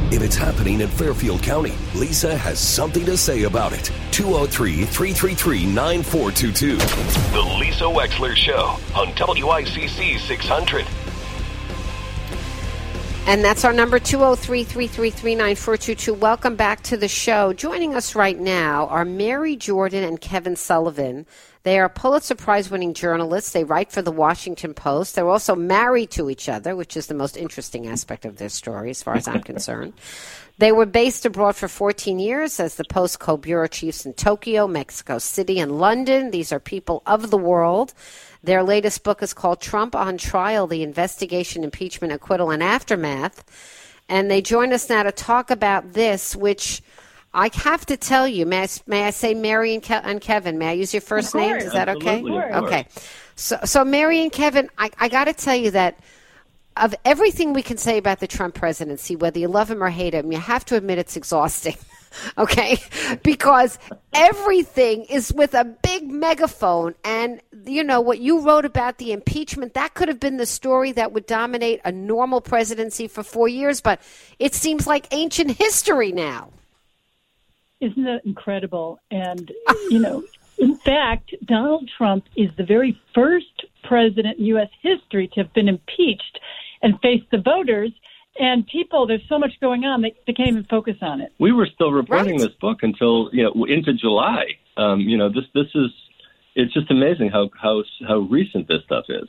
If it's happening in Fairfield County, Lisa has something to say about it. 203-333-9422. The Lisa Wexler Show on WICC 600. And that's our number, 203-333-9422. Welcome back to the show. Joining us right now are Mary Jordan and Kevin Sullivan. They are Pulitzer Prize-winning journalists. They write for the Washington Post. They're also married to each other, which is the most interesting aspect of their story, as far as I'm concerned. They were based abroad for 14 years as the Post co-bureau chiefs in Tokyo, Mexico City, and London. These are people of the world. Their latest book is called Trump on Trial, The Investigation, Impeachment, Acquittal, and Aftermath. And they join us now to talk about this, which I have to tell you, may I say Mary and Kevin? May I use your first names? Is that okay? Okay. So Mary and Kevin, I got to tell you that of everything we can say about the Trump presidency, whether you love him or hate him, you have to admit it's exhausting. Okay, because everything is with a big megaphone. And, you know, what you wrote about the impeachment, that could have been the story that would dominate a normal presidency for 4 years. But it seems like ancient history now. Isn't that incredible? And, you know, in fact, Donald Trump is the very first president in U.S. history to have been impeached and face the voters. And people, there's so much going on, they can't even focus on it. We were still reporting this book until, into July. This is, it's just amazing how recent this stuff is.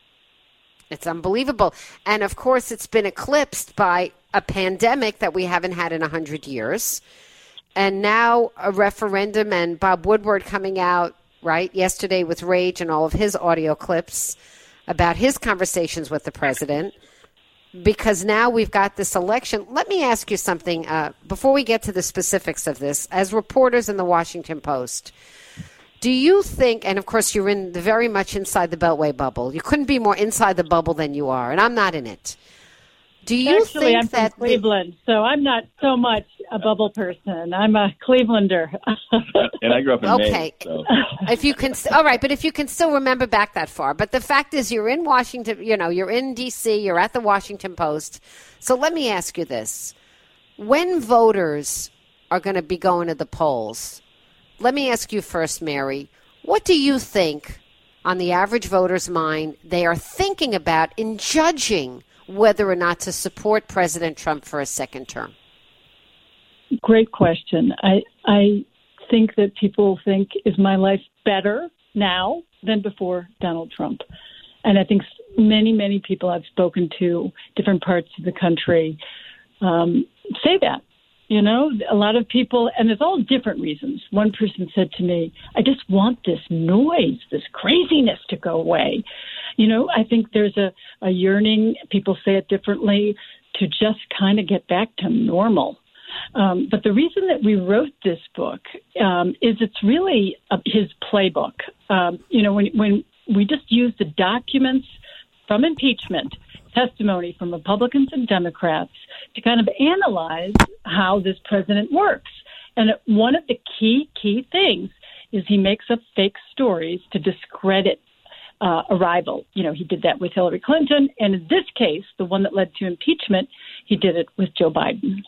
It's unbelievable. And, of course, it's been eclipsed by a pandemic that we haven't had in 100 years. And now a referendum, and Bob Woodward coming out, right, yesterday with rage and all of his audio clips about his conversations with the president. Because now we've got this election. Let me ask you something before we get to the specifics of this. As reporters in the Washington Post, do you think, and of course you're in very much inside the Beltway bubble. You couldn't be more inside the bubble than you are, and I'm not in it. Do you Actually, think I'm that from Cleveland, so I'm not so much a bubble person. I'm a Clevelander. And I grew up in Maine. So. If you can, all right, but if you can still remember back that far. But the fact is, you're in Washington. You're in D.C. You're at the Washington Post. So let me ask you this: when voters are going to be going to the polls, let me ask you first, Mary. What do you think, on the average voter's mind, they are thinking about in judging whether or not to support President Trump for a second term? Great question. I think that people think, is my life better now than before Donald Trump? And I think many, many people I've spoken to, different parts of the country, say that. You know, a lot of people, and there's all different reasons. One person said to me, I just want this noise, this craziness to go away. You know, I think there's a yearning, people say it differently, to just kind of get back to normal. But the reason that we wrote this book is it's really his playbook. When we just use the documents from impeachment, testimony from Republicans and Democrats to kind of analyze how this president works. And one of the key things is he makes up fake stories to discredit a rival. You know, he did that with Hillary Clinton. And in this case, the one that led to impeachment, he did it with Joe Biden.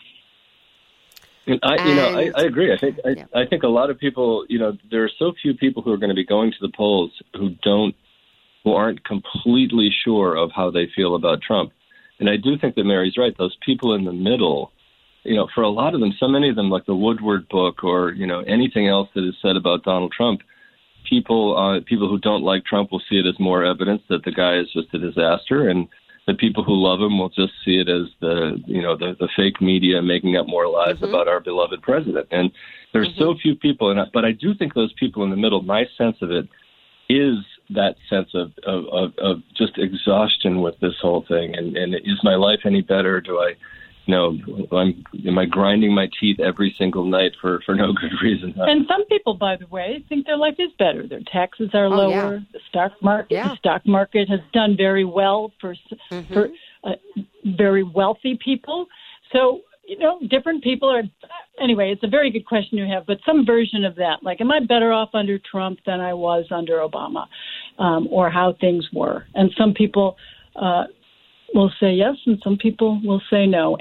And I agree. I think a lot of people, there are so few people who are going to be going to the polls who aren't completely sure of how they feel about Trump. And I do think that Mary's right. Those people in the middle, for a lot of them, so many of them, like the Woodward book or, anything else that is said about Donald Trump, people who don't like Trump will see it as more evidence that the guy is just a disaster. And the people who love him will just see it as the fake media making up more lies about our beloved president. And there's so few people, but I do think those people in the middle, my sense of it is that sense of just exhaustion with this whole thing. And is my life any better? Am I grinding my teeth every single night for no good reason? And some people, by the way, think their life is better. Their taxes are lower. Yeah. The stock market has done very well for very wealthy people. So, different people are. Anyway, it's a very good question you have, but some version of that, like, am I better off under Trump than I was under Obama, or how things were? And some people will say yes, and some people will say no. And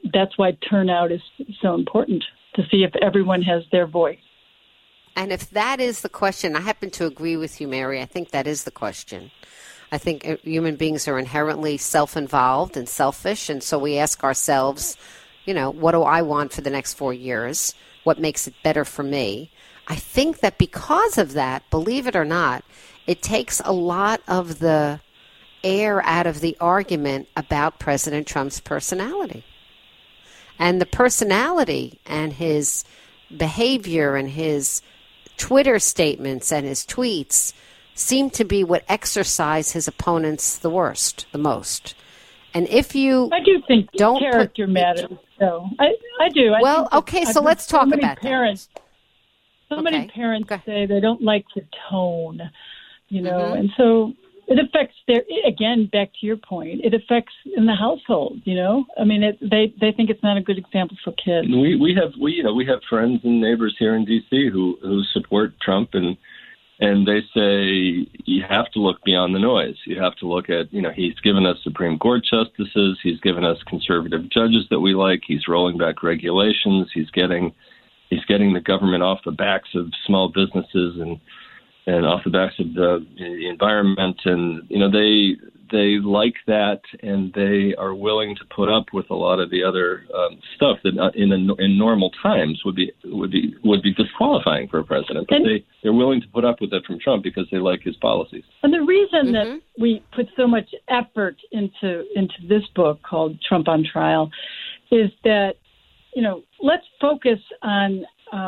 that's why turnout is so important, to see if everyone has their voice. And if that is the question, I happen to agree with you, Mary. I think that is the question. I think human beings are inherently self-involved and selfish, and so we ask ourselves, what do I want for the next 4 years? What makes it better for me? I think that because of that, believe it or not, it takes a lot of the air out of the argument about President Trump's personality. And the personality and his behavior and his Twitter statements and his tweets seem to be what exercise his opponents the most. And if you I do think character matters, though. I do. So let's talk about that. So many parents say they don't like the tone, and so it affects back to your point, it affects in the household, I mean, they think it's not a good example for kids. We have friends and neighbors here in D.C. who support Trump, and they say you have to look beyond the noise. You have to look at, he's given us Supreme Court justices, he's given us conservative judges that we like, he's rolling back regulations, he's getting the government off the backs of small businesses and off the backs of the environment, and they like that, and they are willing to put up with a lot of the other stuff that in normal times would be disqualifying for a president. But they're willing to put up with it from Trump because they like his policies. And the reason that we put so much effort into this book called Trump on Trial is that let's focus on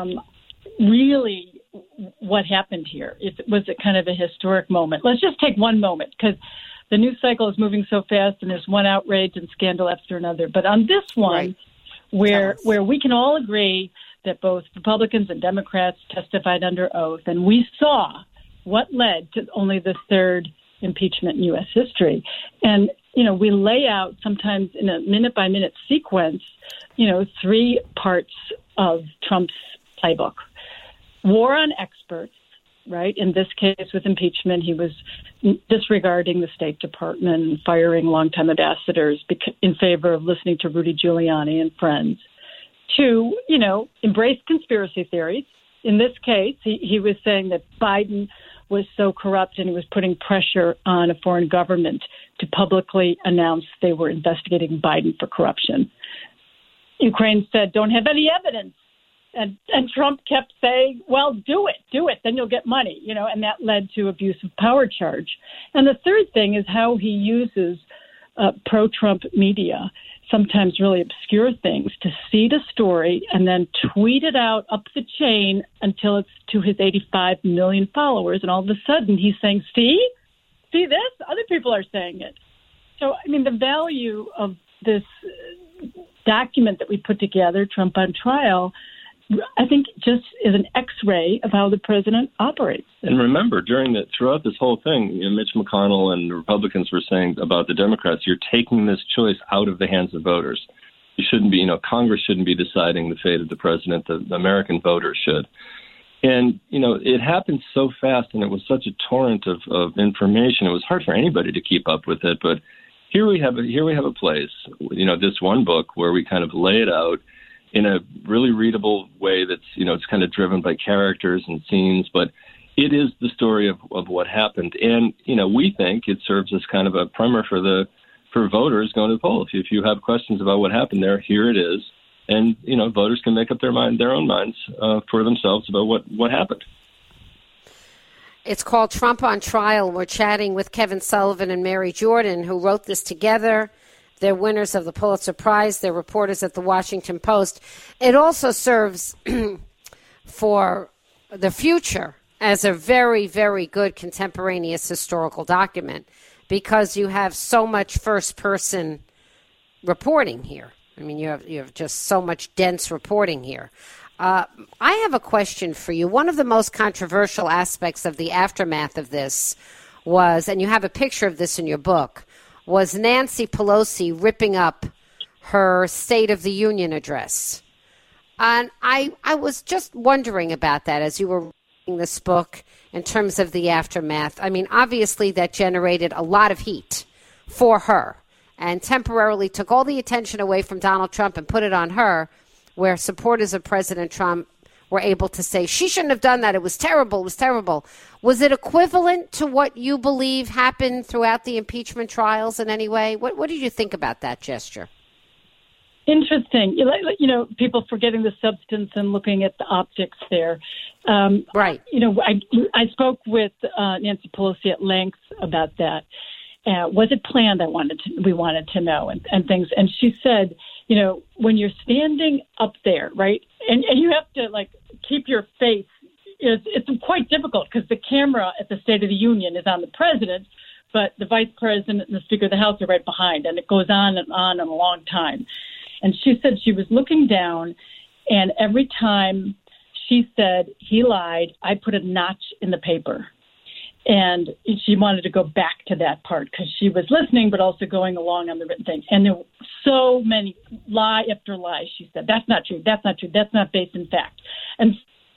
really what happened here. Was it kind of a historic moment? Let's just take one moment, because the news cycle is moving so fast and there's one outrage and scandal after another. But on this one, where we can all agree that both Republicans and Democrats testified under oath, and we saw what led to only the third impeachment in U.S. history. And, we lay out sometimes in a minute-by-minute sequence, 3 parts of Trump's playbook. War on experts, right? In this case, with impeachment, he was disregarding the State Department and firing longtime ambassadors in favor of listening to Rudy Giuliani and friends. 2, embrace conspiracy theories. In this case, he was saying that Biden was so corrupt and he was putting pressure on a foreign government to publicly announce they were investigating Biden for corruption. Ukraine said, don't have any evidence. And Trump kept saying, well, do it, then you'll get money, and that led to abuse of power charge. And the third thing is how he uses pro-Trump media, sometimes really obscure things, to seed a story and then tweet it out up the chain until it's to his 85 million followers. And all of a sudden he's saying, see this? Other people are saying it. So, I mean, the value of this document that we put together, Trump on Trial, I think just is an X-ray of how the president operates. And remember, throughout this whole thing, Mitch McConnell and the Republicans were saying about the Democrats, you're taking this choice out of the hands of voters. You shouldn't be, Congress shouldn't be deciding the fate of the president. The American voters should. And, it happened so fast, and it was such a torrent of information. It was hard for anybody to keep up with it. But here we have a place, this one book where we kind of lay it out in a really readable way that's, it's kind of driven by characters and scenes, but it is the story of what happened. And, we think it serves as kind of a primer for voters going to the poll. If you have questions about what happened there, here it is. And, voters can make up their own minds for themselves about what happened. It's called Trump on Trial. We're chatting with Kevin Sullivan and Mary Jordan, who wrote this together. They're winners of the Pulitzer Prize. They're reporters at the Washington Post. It also serves for the future as a very, very good contemporaneous historical document because you have so much first-person reporting here. I mean, you have just so much dense reporting here. I have a question for you. One of the most controversial aspects of the aftermath of this was, and you have a picture of this in your book, was Nancy Pelosi ripping up her State of the Union address. And I was just wondering about that as you were reading this book in terms of the aftermath. I mean, obviously that generated a lot of heat for her. and temporarily took all the attention away from Donald Trump and put it on her, where supporters of President Trump were able to say, she shouldn't have done that. It was terrible. It was terrible. Was it equivalent to what you believe happened throughout the impeachment trials in any way? What did you think about that gesture? Interesting. People forgetting the substance and looking at the optics there. Right. I spoke with Nancy Pelosi at length about that. Was it planned? We wanted to know and things. And she said, when you're standing up there, right, and you have to keep your face. It's quite difficult because the camera at the State of the Union is on the president, but the vice president and the Speaker of the House are right behind, and it goes on and a long time. And she said she was looking down, and every time she said he lied, I put a notch in the paper. And she wanted to go back to that part because she was listening, but also going along on the written thing. And there were so many lie after lie. She said, that's not true. That's not true. That's not based in fact. And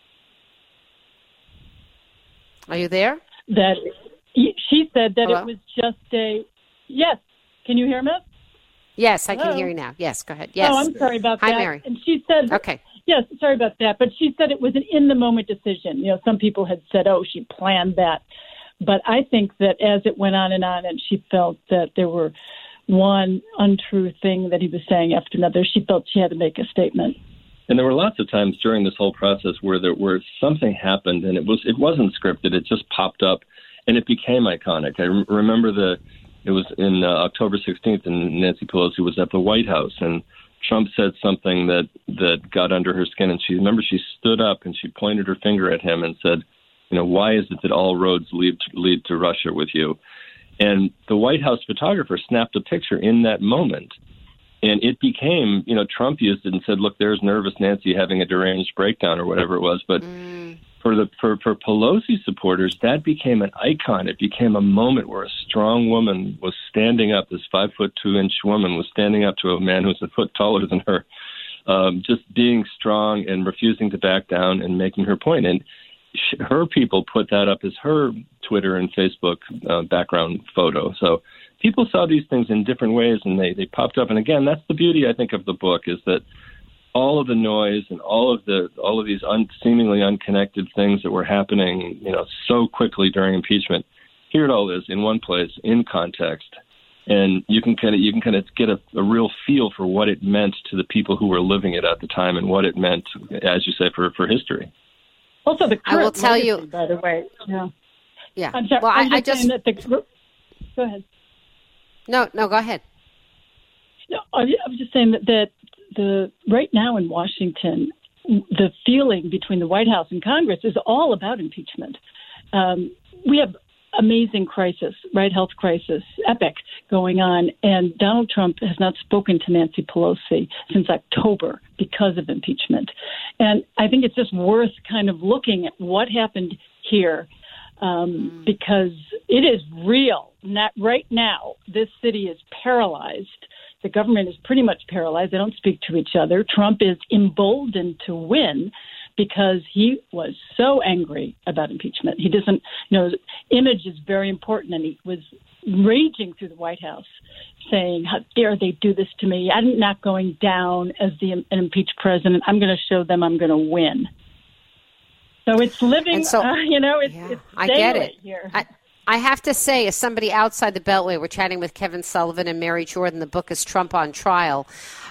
are you there? That she said that Hello? It was just yes. Can you hear me? Yes, I Hello? can hear you now. Yes, go ahead. Yes. Oh, I'm sorry about that. Hi, Mary. And she said, okay. Yes, sorry about that. But she said it was an in-the-moment decision. Some people had said, oh, she planned that. But I think that as it went on, and she felt that there were one untrue thing that he was saying after another, she felt she had to make a statement. And there were lots of times during this whole process where something happened and it wasn't scripted. It just popped up and it became iconic. I remember it was in October 16th, and Nancy Pelosi was at the White House, and Trump said something that got under her skin, and she stood up and she pointed her finger at him and said, why is it that all roads lead to Russia with you? And the White House photographer snapped a picture in that moment, and it became, Trump used it and said, look, there's nervous Nancy having a deranged breakdown or whatever it was, but for Pelosi supporters, that became an icon. It became a moment where a strong woman was standing up. This 5'2" woman was standing up to a man who's a foot taller than her, just being strong and refusing to back down and making her point. And her people put that up as her Twitter and Facebook background photo. So people saw these things in different ways, and they popped up. And again, that's the beauty, I think, of the book, is that all of the noise and all of these seemingly unconnected things that were happening, so quickly during impeachment, here it all is in one place, in context, and you can kind of get a real feel for what it meant to the people who were living it at the time, and what it meant, as you say, for history. Also, the current I will tell legacy, you, by the way. Yeah. I'm sorry. Well, I just go ahead. No, go ahead. No, I was just saying that the right now in Washington, the feeling between the White House and Congress is all about impeachment. We have amazing crisis, right? Health crisis, epic going on. And Donald Trump has not spoken to Nancy Pelosi since October because of impeachment. And I think it's just worth kind of looking at what happened here because it is real. Right now, this city is paralyzed. The government is pretty much paralyzed. They don't speak to each other. Trump is emboldened to win because he was so angry about impeachment. He doesn't, image is very important, and he was raging through the White House saying, how dare they do this to me? I'm not going down as an impeached president. I'm going to show them I'm going to win. So it's living, it's I get it. Here. I have to say, as somebody outside the Beltway, we're chatting with Kevin Sullivan and Mary Jordan. The book is Trump on Trial.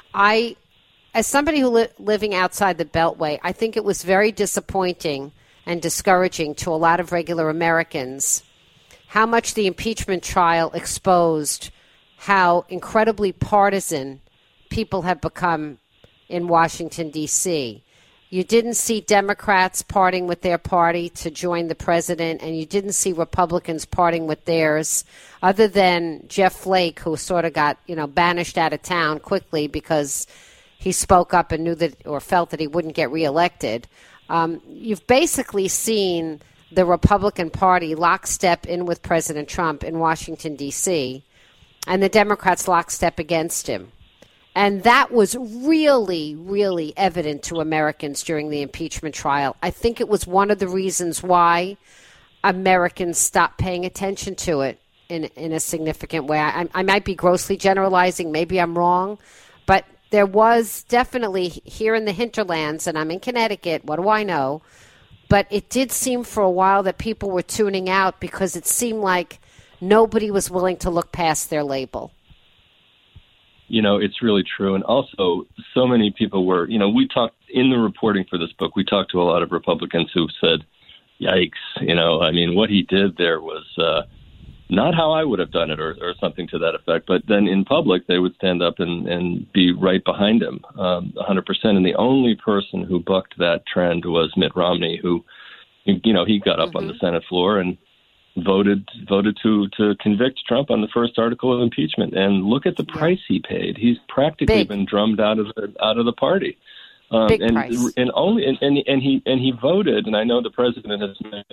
As somebody who living outside the Beltway, I think it was very disappointing and discouraging to a lot of regular Americans how much the impeachment trial exposed how incredibly partisan people have become in Washington, D.C. You didn't see Democrats parting with their party to join the president, and you didn't see Republicans parting with theirs, other than Jeff Flake, who sort of got, banished out of town quickly because he spoke up and knew that, or felt that he wouldn't get reelected. You've basically seen the Republican Party lockstep in with President Trump in Washington, D.C., and the Democrats lockstep against him. And that was really, really evident to Americans during the impeachment trial. I think it was one of the reasons why Americans stopped paying attention to it in a significant way. I might be grossly generalizing. Maybe I'm wrong. But there was definitely here in the hinterlands, and I'm in Connecticut, what do I know? But it did seem for a while that people were tuning out because it seemed like nobody was willing to look past their label. It's really true. And also, so many people were, we talked in the reporting for this book, we talked to a lot of Republicans who said, yikes, what he did there was not how I would have done it or something to that effect. But then in public, they would stand up and be right behind him 100%. And the only person who bucked that trend was Mitt Romney, who, he got up on the Senate floor and voted to convict Trump on the first article of impeachment. And look at the price he paid. He's practically been drummed out of the party. Big price. And he voted, and I know the president has made.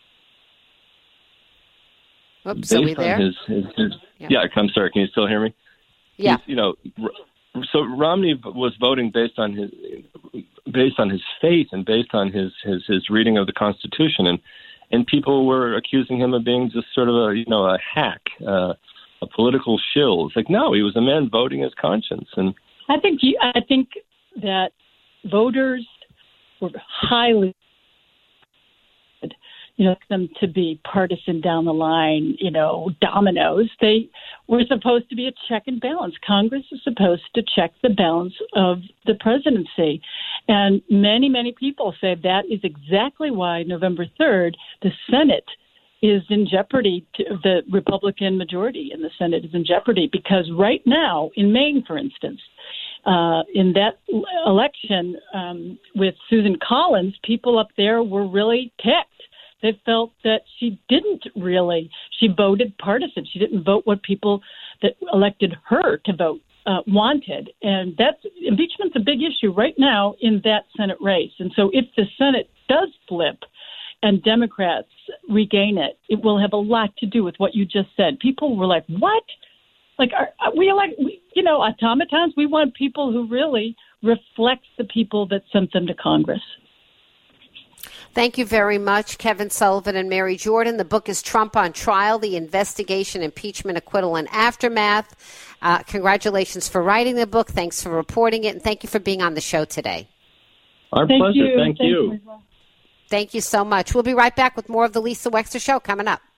Oops, are we there? Yeah, I'm sorry. Can you still hear me? Yeah. So Romney was voting based on his faith and based on his reading of the Constitution, and people were accusing him of being just sort of a hack, a political shill. It's like, no, he was a man voting his conscience. And I think that voters were highly, them to be partisan down the line, dominoes. They were supposed to be a check and balance. Congress is supposed to check the balance of the presidency. And many, many people say that is exactly why November 3rd, the Senate is in jeopardy. The Republican majority in the Senate is in jeopardy because right now, in Maine, for instance, in that election with Susan Collins, people up there were really ticked. They felt that she voted partisan. She didn't vote what people that elected her to vote wanted. And impeachment's a big issue right now in that Senate race. And so if the Senate does flip and Democrats regain it, it will have a lot to do with what you just said. People were like, what? Like, automatons, we want people who really reflect the people that sent them to Congress. Thank you very much, Kevin Sullivan and Mary Jordan. The book is Trump on Trial, The Investigation, Impeachment, Acquittal, and Aftermath. Congratulations for writing the book. Thanks for reporting it. And thank you for being on the show today. Our pleasure. Thank you. Thank you so much. We'll be right back with more of the Lisa Wexler Show coming up.